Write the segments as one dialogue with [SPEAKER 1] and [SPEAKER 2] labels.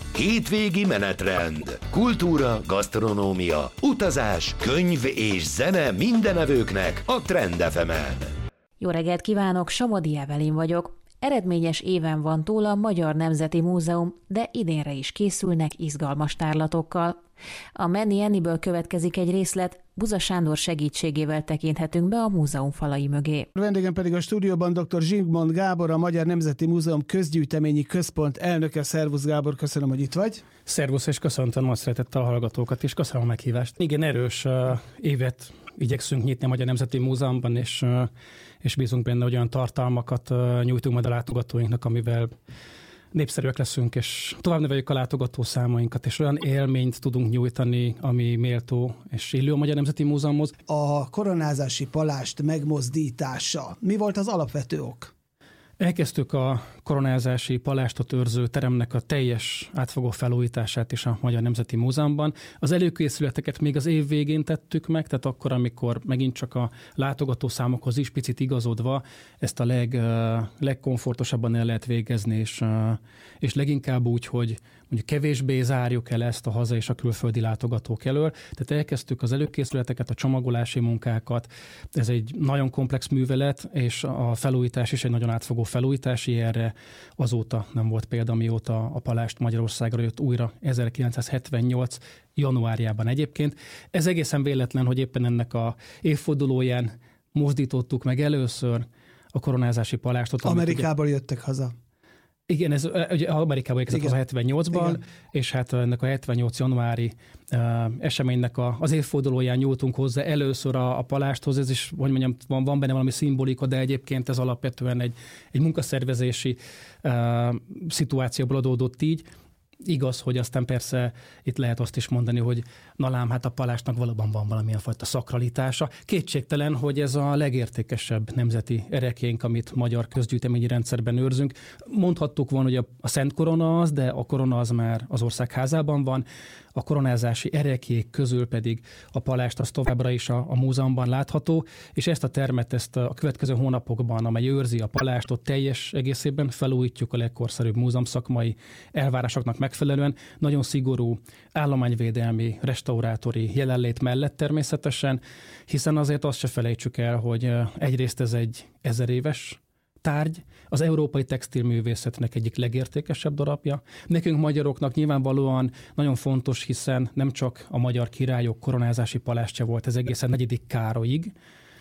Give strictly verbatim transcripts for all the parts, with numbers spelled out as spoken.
[SPEAKER 1] Hétvégi menetrend. Kultúra, gasztronómia, utazás, könyv és zene mindenevőknek a Trend ef emen.
[SPEAKER 2] Jó reggelt kívánok, Somodi Evelin vagyok. Eredményes éven van túl a Magyar Nemzeti Múzeum, de idénre is készülnek izgalmas tárlatokkal. A Menni Enniből következik egy részlet, Buza Sándor segítségével tekinthetünk be a múzeum falai mögé.
[SPEAKER 3] Vendégem pedig a stúdióban dr. Zsigmond Gábor, a Magyar Nemzeti Múzeum Közgyűjteményi Központ elnöke. Szervusz Gábor, köszönöm, hogy itt vagy.
[SPEAKER 4] Szervusz, és köszöntöm a szeretettel a hallgatókat, és köszönöm a meghívást. Igen, erős uh, évet igyekszünk nyitni a Magyar Nemzeti Múzeumban, és, uh, és bízunk benne, hogy olyan tartalmakat uh, nyújtunk majd a látogatóinknak, amivel népszerűek leszünk, és tovább növeljük a látogató számainkat, és olyan élményt tudunk nyújtani, ami méltó és illő a Magyar Nemzeti Múzeumhoz.
[SPEAKER 3] A koronázási palást megmozdítása. Mi volt az alapvető ok?
[SPEAKER 4] Elkezdtük a koronázási palástot őrző teremnek a teljes átfogó felújítását is a Magyar Nemzeti Múzeumban. Az előkészületeket még az év végén tettük meg, tehát akkor, amikor megint csak a látogatószámokhoz is picit igazodva ezt a leg, legkomfortosabban el lehet végezni, és, és leginkább úgy, hogy mondjuk kevésbé zárjuk el ezt a haza és a külföldi látogatók elől. Tehát elkezdtük az előkészületeket, a csomagolási munkákat. Ez egy nagyon komplex művelet, és a felújítás is egy nagyon átfogó felújítási, erre azóta nem volt példa, mióta a palást Magyarországra jött újra ezerkilencszázhetvennyolc januárjában egyébként. Ez egészen véletlen, hogy éppen ennek a évfordulóján mozdítottuk meg először a koronázási palástot.
[SPEAKER 3] Amerikából ugye jöttek haza.
[SPEAKER 4] Igen, ez ugye Amerikában érkezett a hetvennyolcban, igen. És hát ennek a hetvennyolc januári uh, eseménynek a, az évfordulóján nyúltunk hozzá először a, a palásthoz, ez is, hogy mondjam, van, van benne valami szimbolika, de egyébként ez alapvetően egy, egy munkaszervezési uh, szituációból adódott így. Igaz, hogy aztán persze itt lehet azt is mondani, hogy na lám, hát a palástnak valóban van valamilyen fajta szakralitása. Kétségtelen, hogy ez a legértékesebb nemzeti ereklyénk, amit magyar közgyűjteményi rendszerben őrzünk. Mondhattuk volna, hogy a, a Szent Korona az, de a korona az már az ország házában van. A koronázási ereklyék közül pedig a palást az továbbra is a, a múzeumban látható, és ezt a termet ezt a következő hónapokban, amely őrzi a palástot, teljes egészében felújítjuk a legkorszerűbb múzeumszakmai elvárásoknak megfelelően, nagyon szigorú állományvédelmi, restaurátori jelenlét mellett természetesen, hiszen azért azt se felejtsük el, hogy egyrészt ez egy ezer éves tárgy, az európai textilművészetnek egyik legértékesebb darabja. Nekünk magyaroknak nyilvánvalóan nagyon fontos, hiszen nem csak a magyar királyok koronázási palástja volt, ez egészen negyedik Károlyig,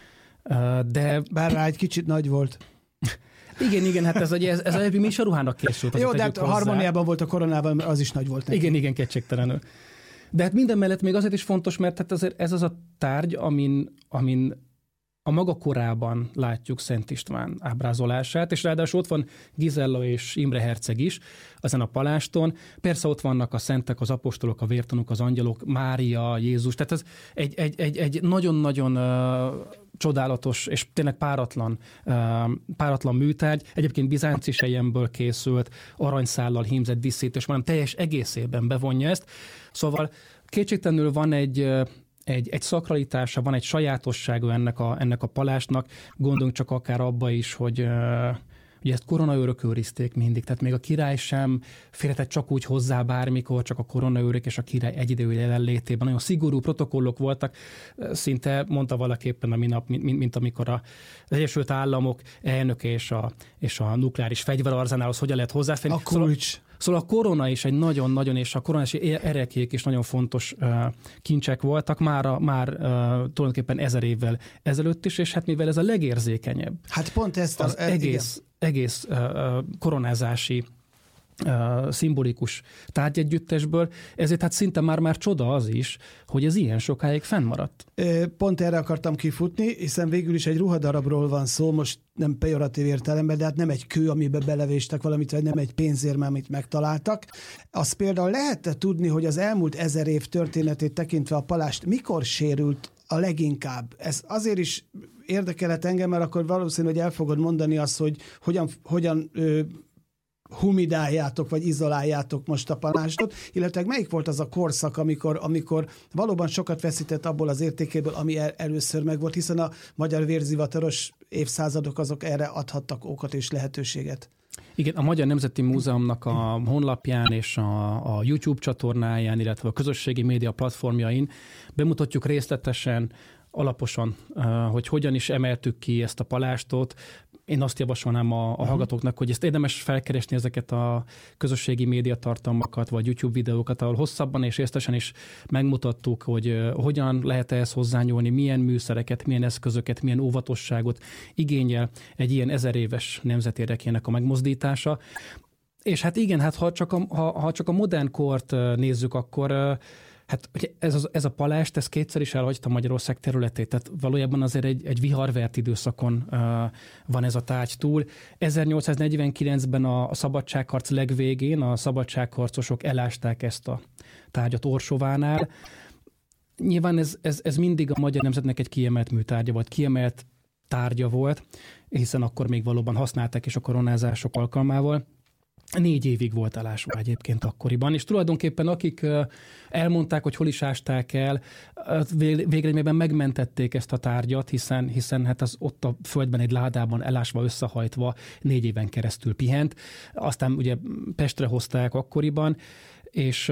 [SPEAKER 4] de...
[SPEAKER 3] Bár rá egy kicsit nagy volt.
[SPEAKER 4] Igen, igen, hát ez, ez, ez a mi is a ruhának készült.
[SPEAKER 3] Jó, de hát a harmóniában volt a koronával, az is nagy volt neki.
[SPEAKER 4] Igen, igen, kétségtelenül. De hát minden mellett még azért is fontos, mert hát azért ez az a tárgy, amin, amin a maga korában látjuk Szent István ábrázolását, és ráadásul ott van Gizella és Imre herceg is ezen a paláston. Persze ott vannak a szentek, az apostolok, a vértanúk, az angyalok, Mária, Jézus. Tehát ez egy, egy, egy, egy nagyon-nagyon uh, csodálatos és tényleg páratlan, uh, páratlan műtárgy. Egyébként bizánci selyemből készült, aranyszállal hímzett díszítés, hanem teljes egészében bevonja ezt. Szóval kétségtelenül van egy Egy, egy szakralitása, van egy sajátossága ennek a, ennek a palástnak. Gondoljunk csak akár abba is, hogy uh, ugye ezt koronaőrök őrizték mindig, tehát még a király sem férhetett csak úgy hozzá bármikor, csak a koronaőrök és a király egyidejű jelenlétében. Nagyon szigorú protokollok voltak, szinte mondta valaképpen a minap, mint, mint, mint amikor az Egyesült Államok elnöke és a, és a nukleáris fegyverarzenálhoz hogyan lehet hozzáférni.
[SPEAKER 3] A kulcs.
[SPEAKER 4] Szóval a korona is egy nagyon-nagyon, és a koronási ereklyék is nagyon fontos uh, kincsek voltak, már, a, már uh, tulajdonképpen ezer évvel ezelőtt is, és hát mivel ez a legérzékenyebb.
[SPEAKER 3] Hát pont ezt
[SPEAKER 4] az, az egész, egész uh, koronázási Uh, szimbolikus tárgyegyüttesből, ezért hát szinte már-már csoda az is, hogy ez ilyen sokáig fennmaradt.
[SPEAKER 3] Pont erre akartam kifutni, hiszen végül is egy ruhadarabról van szó, most nem pejoratív értelemben, de hát nem egy kő, amiben belevéstek valamit, vagy nem egy pénzérme, amit megtaláltak. Azt például lehet tudni, hogy az elmúlt ezer év történetét tekintve a palást mikor sérült a leginkább? Ez azért is érdekelhet engem, mert akkor valószínű, hogy el fogod mondani azt, hogy hogyan, hogyan ö, humidáljátok, vagy izoláljátok most a palástot, illetve melyik volt az a korszak, amikor, amikor valóban sokat veszített abból az értékéből, ami el, először megvolt, hiszen a magyar vérzivataros évszázadok azok erre adhattak okot és lehetőséget.
[SPEAKER 4] Igen, a Magyar Nemzeti Múzeumnak a honlapján és a, a YouTube csatornáján, illetve a közösségi média platformjain bemutatjuk részletesen, alaposan, hogy hogyan is emeltük ki ezt a palástot. Én azt javasolnám a, a hallgatóknak, hogy ezt érdemes felkeresni, ezeket a közösségi médiatartalmakat, vagy YouTube videókat, ahol hosszabban és részletesen is megmutattuk, hogy hogyan lehet ehhez hozzányúlni, milyen műszereket, milyen eszközöket, milyen óvatosságot igényel egy ilyen ezer éves nemzetérdekének a megmozdítása. És hát igen, hát ha csak a, ha, ha csak a modern kort nézzük, akkor hát ez, az, ez a palást, ez kétszer is elhagyta Magyarország területét, tehát valójában azért egy, egy viharvert időszakon uh, van ez a tárgy túl. ezernyolcszáznegyvenkilencben a, a szabadságharc legvégén a szabadságharcosok elásták ezt a tárgyat Orsovánál. Nyilván ez, ez, ez mindig a magyar nemzetnek egy kiemelt műtárgya volt, kiemelt tárgya volt, hiszen akkor még valóban használták is a koronázások alkalmával. Négy évig volt elásva egyébként akkoriban, és tulajdonképpen akik elmondták, hogy hol is ásták el, végeredményben megmentették ezt a tárgyat, hiszen, hiszen hát az ott a földben egy ládában elásva, összehajtva négy éven keresztül pihent. Aztán ugye Pestre hozták akkoriban, és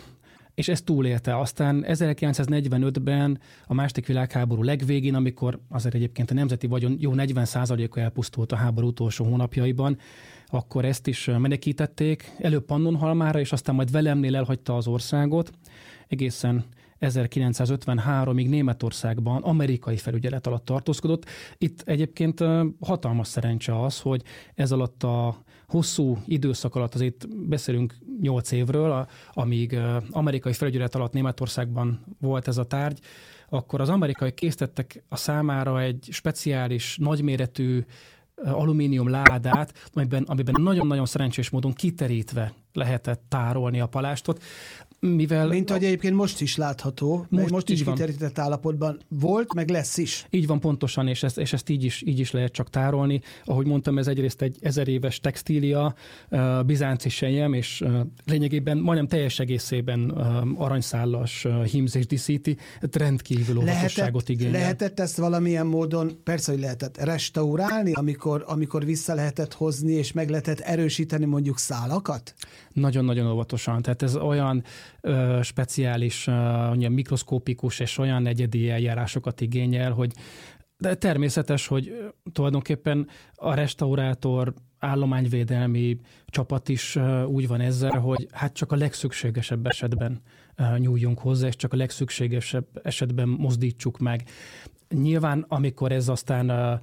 [SPEAKER 4] és ezt túlélte. Aztán ezerkilencszáznegyvenötben a második világháború legvégén, amikor azért egyébként a nemzeti vagyon jó negyven százaléka elpusztult a háború utolsó hónapjaiban, akkor ezt is menekítették, előbb Pannonhalmára, és aztán majd Velemnél elhagyta az országot, egészen ezerkilencszázötvenháromig Németországban amerikai felügyelet alatt tartózkodott. Itt egyébként hatalmas szerencse az, hogy ez alatt a hosszú időszak alatt, azért beszélünk nyolc évről, amíg amerikai felügyelet alatt Németországban volt ez a tárgy, akkor az amerikai készítettek a számára egy speciális, nagyméretű alumínium ládát, amiben, amiben nagyon-nagyon szerencsés módon kiterítve lehetett tárolni a palástot. Mivel
[SPEAKER 3] Mint ahogy egyébként most is látható, most, most is kiterített állapotban volt, meg lesz is.
[SPEAKER 4] Így van pontosan, és ezt, és ezt így, is, így is lehet csak tárolni. Ahogy mondtam, ez egyrészt egy ezer éves textília, uh, bizánci selyem, és uh, lényegében majdnem teljes egészében uh, aranyszállas uh, hímzés díszíti, rendkívül óvatosságot igényel.
[SPEAKER 3] Lehetett ezt valamilyen módon, persze, hogy lehetett restaurálni, amikor, amikor vissza lehetett hozni, és meg lehetett erősíteni mondjuk szálakat?
[SPEAKER 4] Nagyon-nagyon óvatosan. Tehát ez olyan ö, speciális, ö, olyan mikroszkópikus és olyan egyedi eljárásokat igényel, hogy de természetes, hogy tulajdonképpen a restaurátor, állományvédelmi csapat is ö, úgy van ezzel, hogy hát csak a legszükségesebb esetben ö, nyúljunk hozzá, és csak a legszükségesebb esetben mozdítsuk meg. Nyilván, amikor ez aztán ö,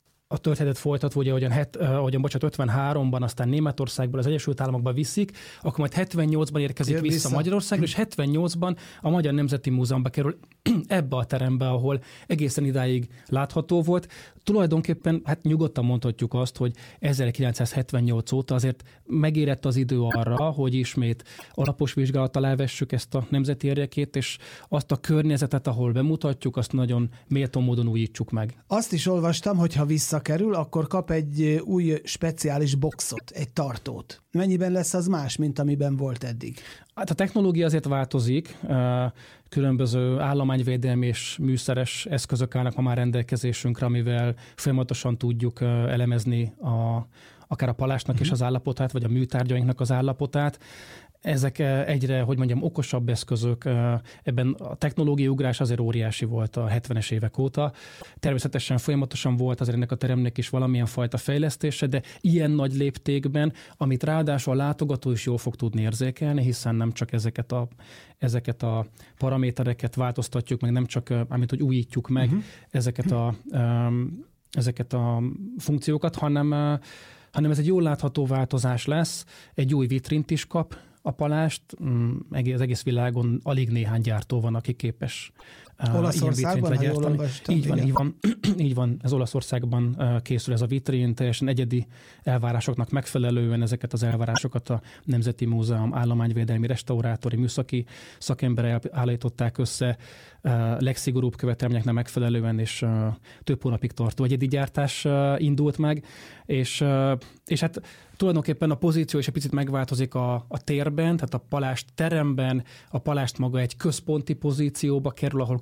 [SPEAKER 4] a történetet folytatva, ugye, ahogyan, het, ahogyan bocsánat, ötvenháromban aztán Németországból az Egyesült Államokba viszik, akkor majd hetvennyolcban érkezik vissza, vissza Magyarországra, és hetvennyolcban a Magyar Nemzeti Múzeumba kerül ebbe a terembe, ahol egészen idáig látható volt. Tulajdonképpen hát nyugodtan mondhatjuk azt, hogy ezerkilencszázhetvennyolc óta azért megérett az idő arra, hogy ismét alapos vizsgálat alá vessük ezt a nemzeti érdekét, és azt a környezetet, ahol bemutatjuk, azt nagyon méltó módon újítsuk meg.
[SPEAKER 3] Azt is olvastam, hogy ha visszakerül, akkor kap egy új speciális boxot, egy tartót. Mennyiben lesz az más, mint amiben volt eddig?
[SPEAKER 4] Hát a technológia azért változik, különböző állományvédelmi és műszeres eszközök állnak ma már rendelkezésünkre, amivel folyamatosan tudjuk elemezni a, akár a palástnak uh-huh. is az állapotát, vagy a műtárgyainknak az állapotát. Ezek egyre, hogy mondjam, okosabb eszközök, ebben a technológiai ugrás azért óriási volt a hetvenes évek óta. Természetesen folyamatosan volt azért ennek a teremnek is valamilyen fajta fejlesztése, de ilyen nagy léptékben, amit ráadásul a látogató is jól fog tudni érzékelni, hiszen nem csak ezeket a, ezeket a paramétereket változtatjuk meg, nem csak, amit hogy újítjuk meg uh-huh. ezeket, a, ezeket a funkciókat, hanem, hanem ez egy jól látható változás lesz, egy új vitrint is kap a palást, az egész világon alig néhány gyártó van, aki képes
[SPEAKER 3] Olaszországban, ha jól olvastam.
[SPEAKER 4] Így van, így van, így van, ez Olaszországban készül ez a vitrin, teljesen egyedi elvárásoknak megfelelően ezeket az elvárásokat a Nemzeti Múzeum állományvédelmi restaurátori műszaki szakemberek állították össze, legszigorúbb követelményeknek megfelelően, és több hónapig tartó egyedi gyártás indult meg, és, és hát tulajdonképpen a pozíció is egy picit megváltozik a, a térben, tehát a palást teremben, a palást maga egy központi pozícióba kerül, ahol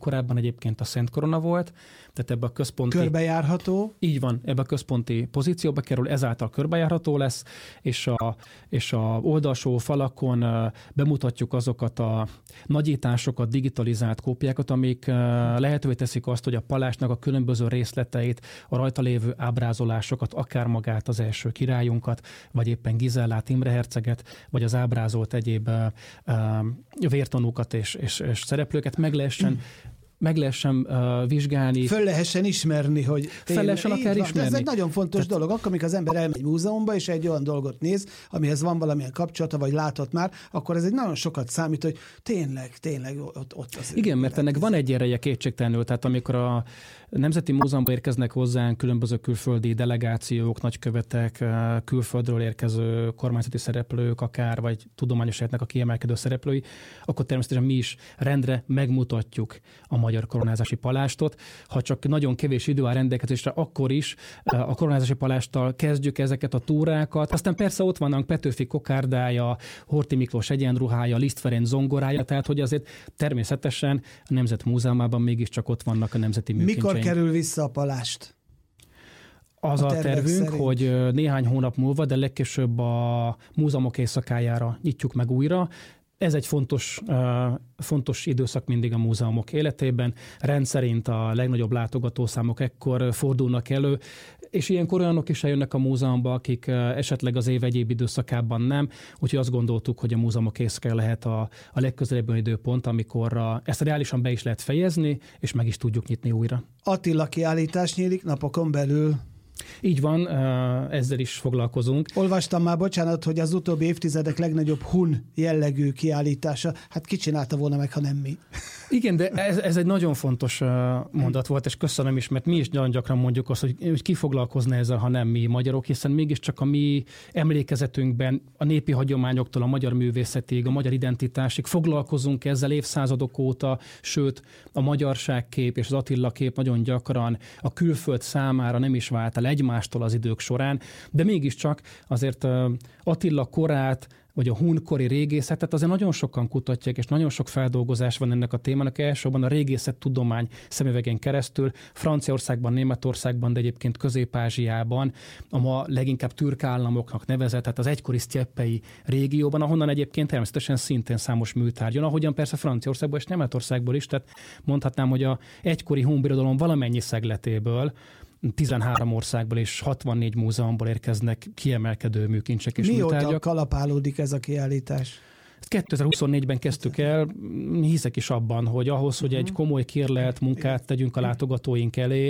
[SPEAKER 4] korábban egyébként a Szent Korona volt, tehát ebbe a központi...
[SPEAKER 3] Körbejárható.
[SPEAKER 4] Így van, ebbe a központi pozícióba kerül, ezáltal körbejárható lesz, és a, és a oldalsó falakon bemutatjuk azokat a nagyításokat, digitalizált kópiákat, amik lehetővé teszik azt, hogy a palástnak a különböző részleteit, a rajta lévő ábrázolásokat, akár magát az első királyunkat, vagy éppen Gizellát, Imre herceget, vagy az ábrázolt egyéb uh, uh, vértanúkat és, és, és szereplőket meg lehessen meg lehessen uh, vizsgálni.
[SPEAKER 3] Föl lehessen ismerni, hogy...
[SPEAKER 4] Fel lehessen akár ismerni.
[SPEAKER 3] Ez egy nagyon fontos Tehát... dolog. Akkor, amikor az ember elmegy múzeumba, és egy olyan dolgot néz, amihez van valamilyen kapcsolata, vagy látott már, akkor ez egy nagyon sokat számít, hogy tényleg, tényleg ott, ott az...
[SPEAKER 4] Igen, mert ennek van egy ereje kétségtelenül. Tehát amikor a Nemzeti Múzeumban érkeznek hozzánk különböző külföldi delegációk, nagykövetek, külföldről érkező kormányzati szereplők, akár, vagy tudományos életnek a kiemelkedő szereplői, akkor természetesen mi is rendre megmutatjuk a magyar koronázási palástot. Ha csak nagyon kevés idő áll rendelkezésre, akkor is a koronázási palásttal kezdjük ezeket a túrákat. Aztán persze ott vannak Petőfi kokárdája, Horthy Miklós egyenruhája, Liszt Ferenc zongorája, tehát hogy azért természetesen a Nemzetmúzeumában mégiscsak ott vannak a nemzeti műkincsek.
[SPEAKER 3] Mikor kerül vissza a palást?
[SPEAKER 4] Az a, a tervünk, szerint. Hogy néhány hónap múlva, de legkésőbb a múzeumok éjszakájára nyitjuk meg újra. Ez egy fontos, fontos időszak mindig a múzeumok életében. Rendszerint a legnagyobb látogatószámok ekkor fordulnak elő, és ilyenkor olyanok is eljönnek a múzeumba, akik esetleg az év egyéb időszakában nem, úgyhogy azt gondoltuk, hogy a múzeumok éjszakája lehet a, a legközelebbi időpont, amikor a, ezt reálisan be is lehet fejezni, és meg is tudjuk nyitni újra.
[SPEAKER 3] Attila kiállítás nyílik napokon belül.
[SPEAKER 4] Így van, ezzel is foglalkozunk.
[SPEAKER 3] Olvastam már, bocsánat, hogy az utóbbi évtizedek legnagyobb hun jellegű kiállítása. Hát ki csinálta volna meg, ha nem mi?
[SPEAKER 4] Igen, de ez, ez egy nagyon fontos mondat volt, és köszönöm is, mert mi is nagyon gyakran mondjuk azt, hogy, hogy ki foglalkozna ezzel, ha nem mi magyarok, hiszen mégiscsak a mi emlékezetünkben a népi hagyományoktól a magyar művészetig, a magyar identitásig foglalkozunk ezzel évszázadok óta, sőt a magyarságkép és az Attila kép nagyon gyakran a külföld számára nem is vált el egymástól az idők során, de mégiscsak azért Attila korát, vagy a hunkori régészetet azért nagyon sokan kutatják, és nagyon sok feldolgozás van ennek a témának, elsősorban a régészettudomány szemüvegen keresztül, Franciaországban, Németországban, de egyébként Közép-Ázsiában, a ma leginkább türk államoknak nevezett, tehát az egykori sztyeppei régióban, ahonnan egyébként természetesen szintén számos műtárgy jön, ahogyan persze Franciaországból és Németországból is, tehát mondhatnám, hogy a egykori hunbirodalom valamennyi szegletéből tizenhárom országból és hatvannégy múzeumból érkeznek kiemelkedő műkincsek és
[SPEAKER 3] Mióta
[SPEAKER 4] műtárgyak.
[SPEAKER 3] Mióta kalapálódik ez a kiállítás?
[SPEAKER 4] kétezer-huszonnégyben kezdtük el, hiszek is abban, hogy ahhoz, hogy egy komoly kérlelt munkát tegyünk a látogatóink elé,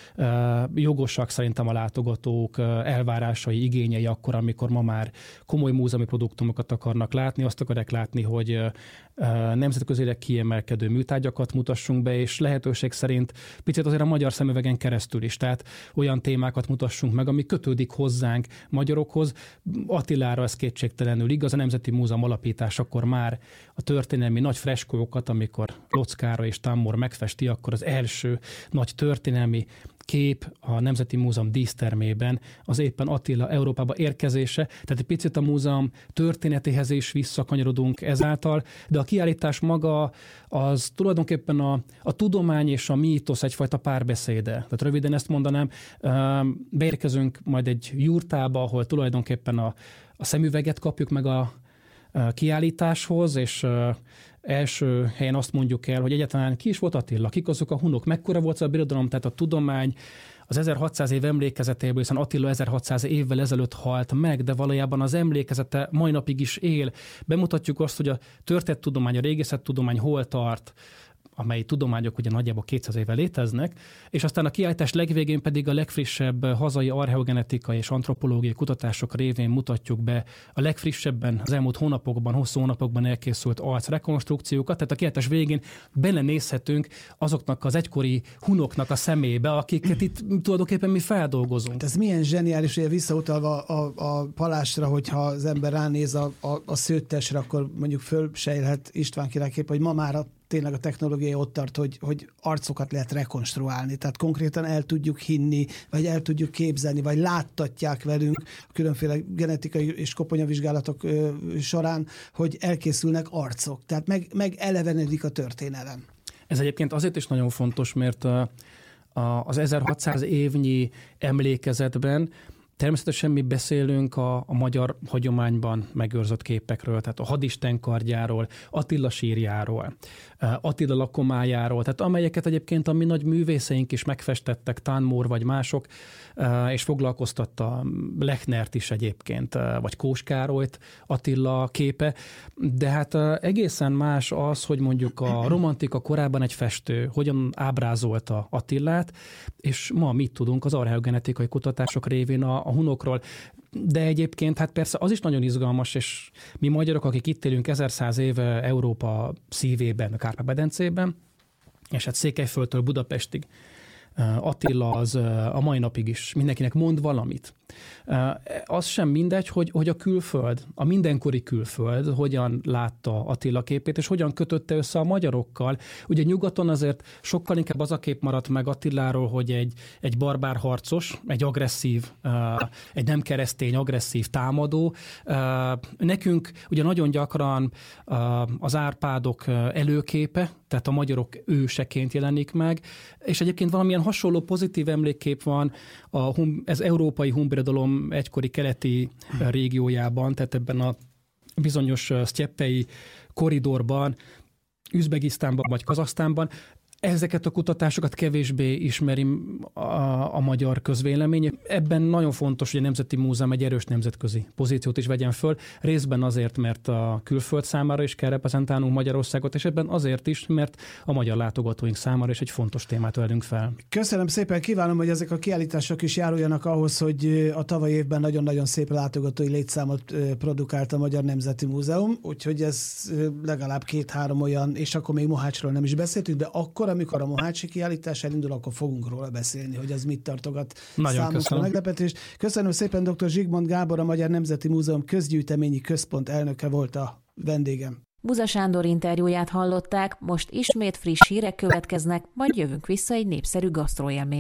[SPEAKER 4] jogosak szerintem a látogatók elvárásai, igényei akkor, amikor ma már komoly múzeumi produktumokat akarnak látni, azt akarják látni, hogy nemzetközileg kiemelkedő műtárgyakat mutassunk be, és lehetőség szerint picit azért a magyar szemüvegen keresztül is, tehát olyan témákat mutassunk meg, ami kötődik hozzánk magyarokhoz. Attilára ez kétségtelenül igaz, a Nemzeti Múzeum alapításakor már a történelmi nagy freskókat, amikor Lotz Károly és Tammor megfesti, akkor az első nagy történelmi kép a Nemzeti Múzeum dísztermében az éppen Attila Európába érkezése, tehát egy picit a múzeum történetéhez is visszakanyarodunk ezáltal, de a kiállítás maga az tulajdonképpen a, a tudomány és a mítosz egyfajta párbeszéde. Tehát röviden ezt mondanám, beérkezünk majd egy jurtába, ahol tulajdonképpen a, a szemüveget kapjuk meg a, a kiállításhoz, és első helyen azt mondjuk el, hogy egyáltalán ki is volt Attila, kik azok a hunok, mekkora volt a birodalom, tehát a tudomány az ezerhatszáz év emlékezetéből, hiszen Attila ezerhatszáz évvel ezelőtt halt meg, de valójában az emlékezete mai napig is él. Bemutatjuk azt, hogy a történettudomány, a régészettudomány hol tart, amely tudományok ugye nagyjából kétszáz éve léteznek, és aztán a kiállítás legvégén pedig a legfrissebb hazai archeogenetikai és antropológiai kutatások révén mutatjuk be a legfrissebben az elmúlt hónapokban, hosszú hónapokban elkészült arcrekonstrukciókat, tehát a kiállítás végén belenézhetünk azoknak az egykori hunoknak a szemébe, akiket itt tulajdonképpen mi feldolgozunk.
[SPEAKER 3] Ez milyen zseniális, hogy visszautalva a, a palásra, hogyha az ember ránéz a, a, a szőttesre, akkor mondjuk fölsejlhet István király kép, hogy ma már a tényleg a technológia ott tart, hogy, hogy arcokat lehet rekonstruálni, tehát konkrétan el tudjuk hinni, vagy el tudjuk képzelni, vagy láttatják velünk különféle genetikai és koponyavizsgálatok során, hogy elkészülnek arcok, tehát meg, meg elevenedik a történelem.
[SPEAKER 4] Ez egyébként azért is nagyon fontos, mert az ezerhatszáz évnyi emlékezetben természetesen mi beszélünk a, a magyar hagyományban megőrzött képekről, tehát a hadisten kardjáról, Attila sírjáról, Attila lakomájáról, tehát amelyeket egyébként a mi nagy művészeink is megfestettek, Tán Mór vagy mások, és foglalkoztatta Lechnert is egyébként, vagy Kós Károlyt Attila képe, de hát egészen más az, hogy mondjuk a romantika korában egy festő hogyan ábrázolta Attilát, és ma mit tudunk az archeogenetikai kutatások révén a a hunokról, de egyébként hát persze az is nagyon izgalmas, és mi magyarok, akik itt élünk ezerszáz éve Európa szívében, a Kárpát-medencében, és hát Székelyföldtől Budapestig, Attila az a mai napig is mindenkinek mond valamit. Az sem mindegy, hogy, hogy a külföld, a mindenkori külföld hogyan látta Attila képét, és hogyan kötötte össze a magyarokkal. Ugye nyugaton azért sokkal inkább az a kép maradt meg Attiláról, hogy egy, egy barbár harcos, egy agresszív, egy nem keresztény, agresszív támadó. Nekünk ugye nagyon gyakran az Árpádok előképe, tehát a magyarok őseként jelenik meg, és egyébként valamilyen hasonló pozitív emlékkép van a, ez európai honbirodalom egykori keleti régiójában, tehát ebben a bizonyos sztyeppei koridorban, Üzbegisztánban vagy Kazahsztánban. Ezeket a kutatásokat kevésbé ismeri a, a magyar közvélemény. Ebben nagyon fontos, hogy a Nemzeti Múzeum egy erős nemzetközi pozíciót is vegyen föl, részben azért, mert a külföld számára is kell reprezentálnunk Magyarországot, és ebben azért is, mert a magyar látogatóink számára is egy fontos témát velünk fel.
[SPEAKER 3] Köszönöm szépen, kívánom, hogy ezek a kiállítások is járuljanak ahhoz, hogy a tavalyi évben nagyon-nagyon szép látogatói létszámot produkált a Magyar Nemzeti Múzeum, úgyhogy ez legalább két-három olyan, és akkor még Mohácsról nem is beszéltünk, de akkor amikor a mohácsi kiállítás elindul, akkor fogunk róla beszélni, hogy az mit tartogat
[SPEAKER 4] Nagyon
[SPEAKER 3] számunkra
[SPEAKER 4] köszönöm.
[SPEAKER 3] meglepetés. Köszönöm szépen, dr. Zsigmond Gábor, a Magyar Nemzeti Múzeum közgyűjteményi központ elnöke volt a vendégem.
[SPEAKER 2] Buza Sándor interjúját hallották, most ismét friss hírek következnek, majd jövünk vissza egy népszerű gasztroélmény